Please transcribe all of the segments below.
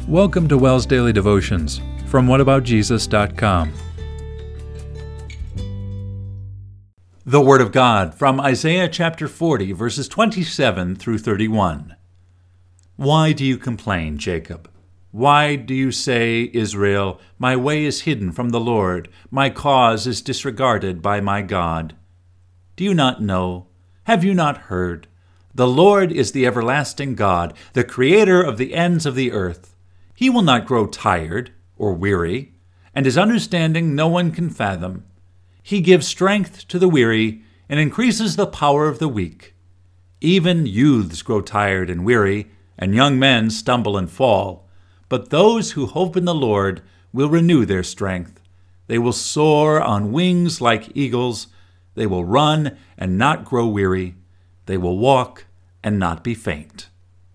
Welcome to WELS Daily Devotions from whataboutjesus.com. The Word of God from Isaiah chapter 40, verses 27 through 31. Why do you complain, Jacob? Why do you say, Israel, my way is hidden from the Lord, my cause is disregarded by my God? Do you not know? Have you not heard? The Lord is the everlasting God, the creator of the ends of the earth. He will not grow tired or weary, and his understanding no one can fathom. He gives strength to the weary and increases the power of the weak. Even youths grow tired and weary, and young men stumble and fall. But those who hope in the Lord will renew their strength. They will soar on wings like eagles. They will run and not grow weary. They will walk and not be faint.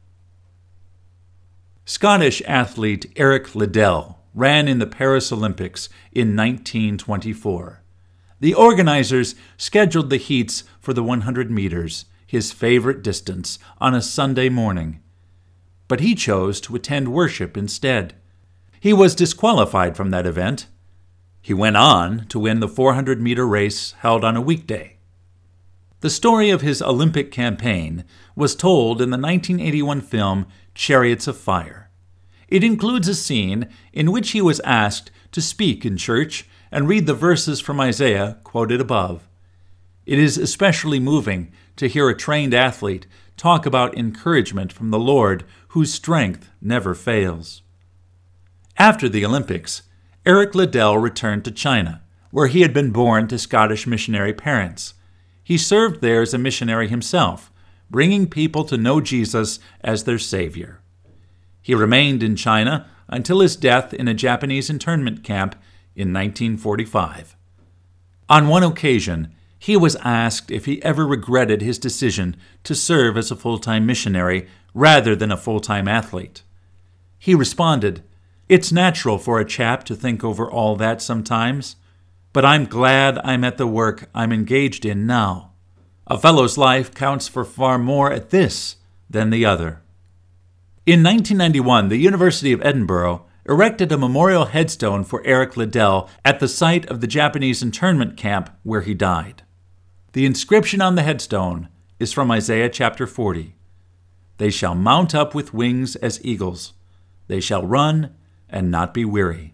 Scottish athlete Eric Liddell ran in the Paris Olympics in 1924. The organizers scheduled the heats for the 100 meters, his favorite distance, on a Sunday morning. But he chose to attend worship instead. He was disqualified from that event. He went on to win the 400-meter race held on a weekday. The story of his Olympic campaign was told in the 1981 film Chariots of Fire. It includes a scene in which he was asked to speak in church and read the verses from Isaiah quoted above. It is especially moving to hear a trained athlete talk about encouragement from the Lord, whose strength never fails. After the Olympics, Eric Liddell returned to China, where he had been born to Scottish missionary parents. He served there as a missionary himself, bringing people to know Jesus as their Savior. He remained in China until his death in a Japanese internment camp in 1945. On one occasion, he was asked if he ever regretted his decision to serve as a full-time missionary rather than a full-time athlete. He responded, "It's natural for a chap to think over all that sometimes, but I'm glad I'm at the work I'm engaged in now. A fellow's life counts for far more at this than the other." In 1991, the University of Edinburgh erected a memorial headstone for Eric Liddell at the site of the Japanese internment camp where he died. The inscription on the headstone is from Isaiah chapter 40. "They shall mount up with wings as eagles. They shall run and not be weary."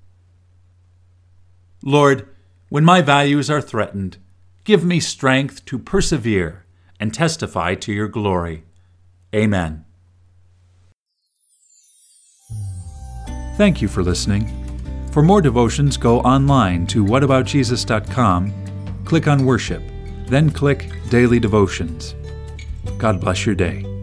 Lord, when my values are threatened, give me strength to persevere and testify to your glory. Amen. Thank you for listening. For more devotions, go online to whataboutjesus.com, click on Worship, then click Daily Devotions. God bless your day.